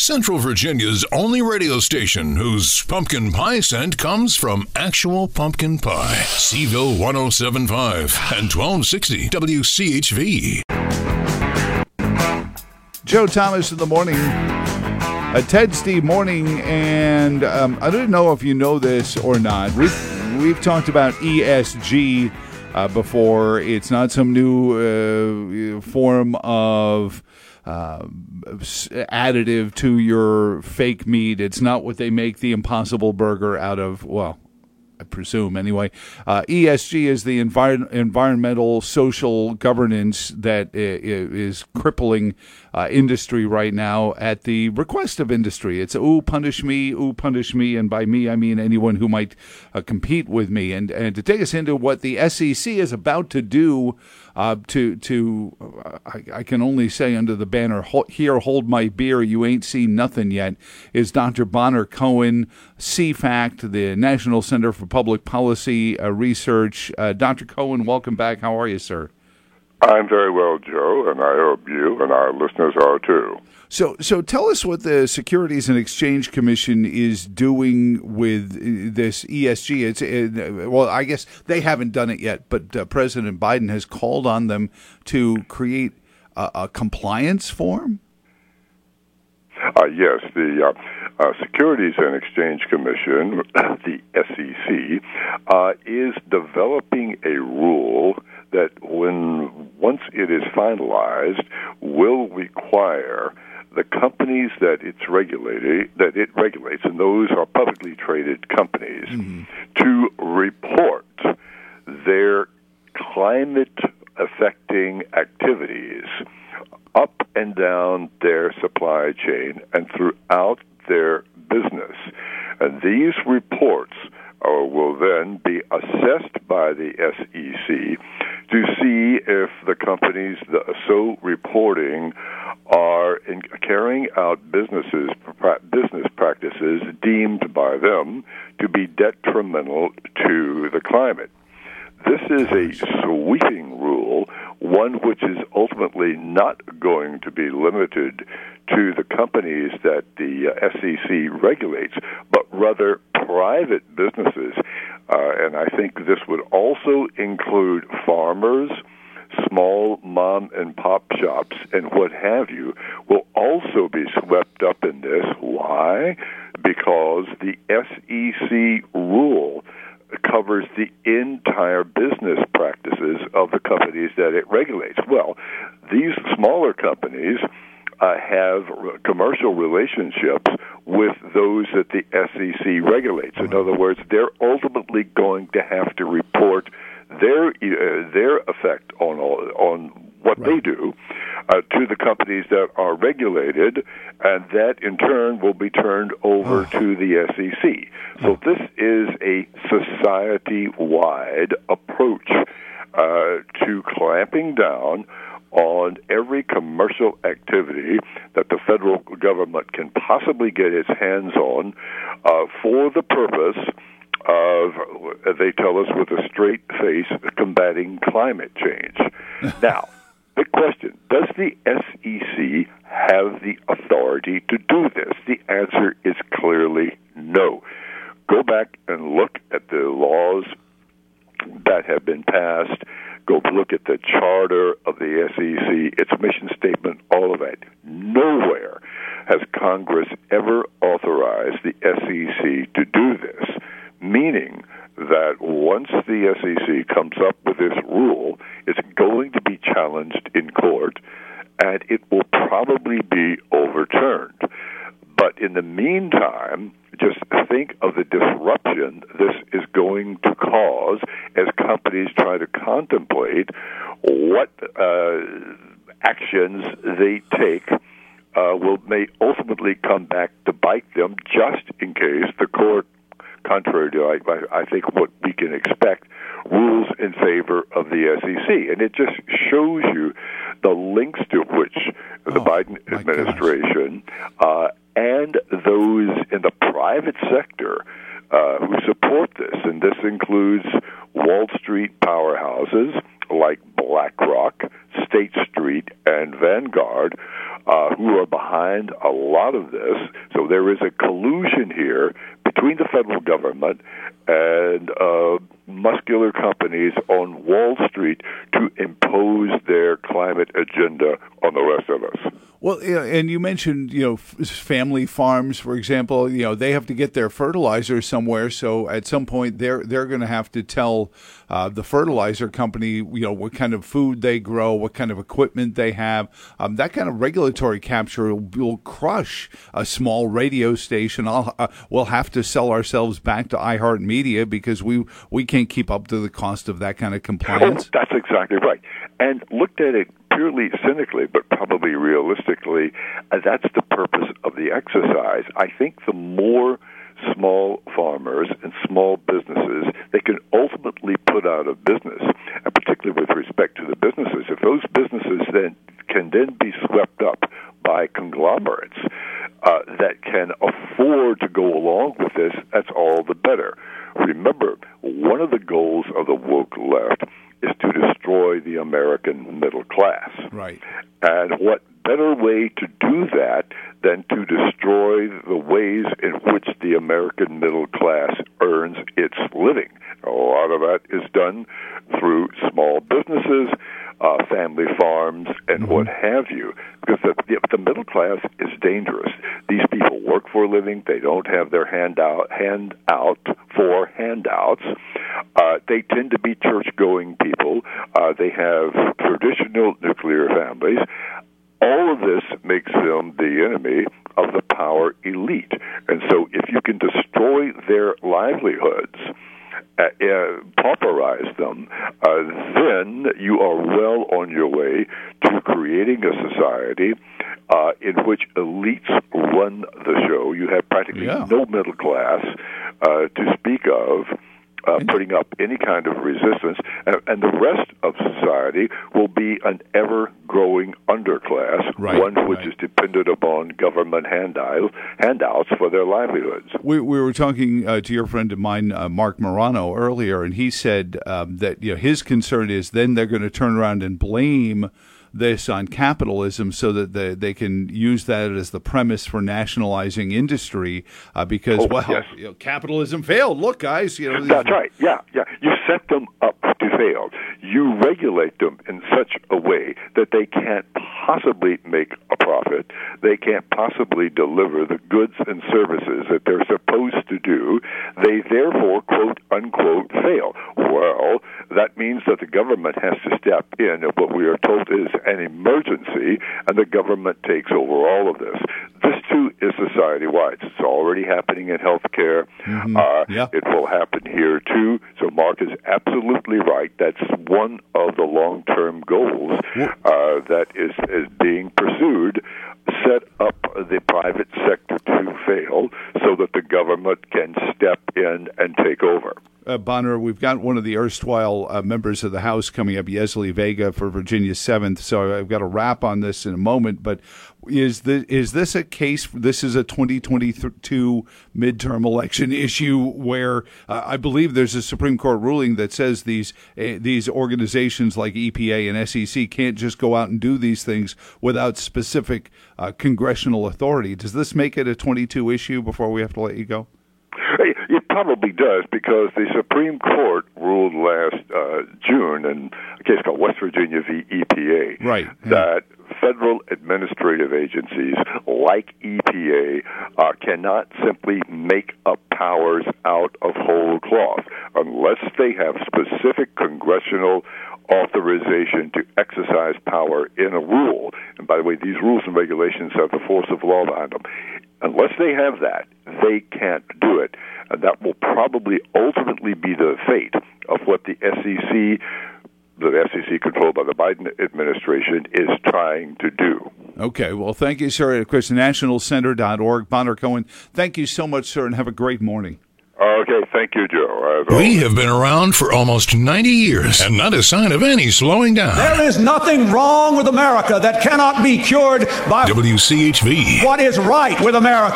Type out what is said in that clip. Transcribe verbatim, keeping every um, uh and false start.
Central Virginia's only radio station whose pumpkin pie scent comes from actual pumpkin pie. Seville one oh seven point five and twelve sixty W C H V. Joe Thomas in the morning. A Ted Steve morning, and um, I don't know if you know this or not. We've, we've talked about E S G uh, before. It's not some new uh, form of uh, additive to your fake meat. It's not what they make the Impossible Burger out of, well, I presume anyway. Uh, E S G is the envir- environmental social governance that is crippling uh, industry right now at the request of industry. It's, ooh, punish me, ooh, punish me, and by me I mean anyone who might uh, compete with me. And, and to take us into what the S E C is about to do, uh, to, to uh, I, I can only say under the banner, here, hold my beer, you ain't seen nothing yet, is Doctor Bonner Cohen, C FACT, the National Center for Public Policy uh, Research. Uh, Doctor Cohen, welcome back. How are you, sir? I'm very well, Joe, and I hope you and our listeners are too. So, so tell us what the Securities and Exchange Commission is doing with this E S G. It's uh, well, I guess they haven't done it yet, but uh, President Biden has called on them to create a, a compliance form. Uh, yes, the uh, uh, Securities and Exchange Commission, the S E C, uh, is developing a rule that, when once it is finalized, will require the companies that it's regulated, that it regulates, and those are publicly traded companies, mm-hmm. to report their climate-affecting activities up and down their supply chain and throughout their business. And these reports uh, will then be assessed by the S E C to see if the companies that are so reporting are in carrying out businesses business practices deemed by them to be detrimental to the climate. This is a sweeping rule, one which is ultimately not going to be limited to the companies that the uh, S E C regulates, but rather private businesses. Uh, and I think this would also include farmers, small mom and pop shops, and what have you, will also be swept up in this. Why? Because the S E C rule covers the entire business practices of the companies that it regulates. Well, these smaller companies uh, have commercial relationships with those that the S E C regulates. In other words, they're ultimately going to have to report their uh, their effect on all, on what right. they do uh, to the companies that are regulated, and that in turn will be turned over oh. to the S E C. So oh. this is a society-wide approach uh, to clamping down on every commercial activity that the federal government can possibly get its hands on uh, for the purpose of, they tell us with a straight face, combating climate change. Now, big question, does the S E C have the authority to do this? The answer is clearly no. Go back and look at the laws that have been passed. Go look at the charter of the S E C, its mission statement, all of that. Nowhere has Congress ever authorized the S E C to do this, meaning that once the S E C comes up with this rule, it's going to be challenged in court, and it will probably be overturned. But in the meantime, just think of the disruption this is going to cause as companies try to contemplate what uh, actions they take uh, will may ultimately come back to bite them, just in case the court, contrary to I, I think what we can expect, rules in favor of the S E C. And it just shows you the links to which the oh, Biden administration uh, and those in the private sector uh, who support this, and this includes Wall Street powerhouses like BlackRock, State Street, and Vanguard, uh, who are behind a lot of this. this. So there is a collusion here between the federal government and uh, muscular companies on Wall Street to impose their climate agenda on the rest of us. Well, yeah, and you mentioned, you know, family farms, for example. You know, they have to get their fertilizer somewhere, so at some point they're they're going to have to tell uh, the fertilizer company, you know, what kind of food they grow, what kind of equipment they have. Um, that kind of regulatory capture will, will crush a small radio station. I'll, uh, we'll have to sell ourselves back to iHeartMedia because we we can't keep up to the cost of that kind of compliance. Oh, that's exactly right. And looked at it purely cynically, but probably realistically, uh, that's the purpose of the exercise. I think the more small farmers and small businesses they can ultimately put out of business, and particularly with respect to the businesses, if those businesses then can then be swept up by conglomerates uh, that can afford to go along with this, that's all the better. Remember, one of the goals of the woke left is to destroy the American middle class. Right. And what better way to do that than to destroy the ways in which the American middle class earns its living? A lot of that is done through small businesses, uh, family farms, and mm-hmm. what have you. Because the, the middle class is dangerous. These people work for a living. They don't have their hand out, hand out for handouts. Uh, they tend to be church-going people. Uh, they have traditional nuclear families. All of this makes them the enemy of the power elite. And so if you can destroy their livelihoods, uh, uh, pauperize them, uh, then you are well on your way to creating a society uh, in which elites run the show. You have practically yeah. no middle class uh, to speak of. Uh, putting up any kind of resistance, and, and the rest of society will be an ever-growing underclass, right, one which right. is dependent upon government handout, handouts for their livelihoods. We, we were talking uh, to your friend of mine, uh, Mark Morano, earlier, and he said um, that you know his concern is then they're going to turn around and blame this on capitalism so that they, they can use that as the premise for nationalizing industry uh, because, oh, well, yes. you know, capitalism failed. Look, guys. You know, That's right. Yeah, yeah. You set them up to fail. You regulate them in such a way that they can't possibly make a profit. They can't possibly deliver the goods and services that they're supposed to do. They therefore, quote, unquote, fail. Well, that means that the government has to step in at what we are told is an emergency, and the government takes over all of this. This, too, is society-wide. It's already happening in healthcare. Mm-hmm. Uh, yeah. It will happen here, too. So Mark is absolutely right. That's one of the long-term goals uh, that is, is being pursued. Set up the private sector to fail so that the government can step in and take over. Uh, Bonner, we've got one of the erstwhile uh, members of the House coming up, Yesli Vega, for Virginia's seventh, so I've got a wrap on this in a moment, but is the, is this a case, this is a twenty twenty-two midterm election issue where uh, I believe there's a Supreme Court ruling that says these uh, these organizations like E P A and S E C can't just go out and do these things without specific uh, congressional authority. Does this make it a twenty-two issue before we have to let you go? It probably does, because the Supreme Court ruled last uh, June in a case called West Virginia v. E P A right. that federal administrative agencies like E P A uh, cannot simply make up powers out of whole cloth unless they have specific congressional authorization to exercise power in a rule. And by the way, these rules and regulations have the force of law behind them. Unless they have that, they can't do it. And that will probably ultimately be the fate of what the S E C, the S E C controlled by the Biden administration, is trying to do. Okay. Well, thank you, sir. Of course, national center dot org. Bonner Cohen, thank you so much, sir, and have a great morning. Okay, thank you, Joe. We have been around for almost ninety years, and not a sign of any slowing down. There is nothing wrong with America that cannot be cured by W C H V. what is right with America.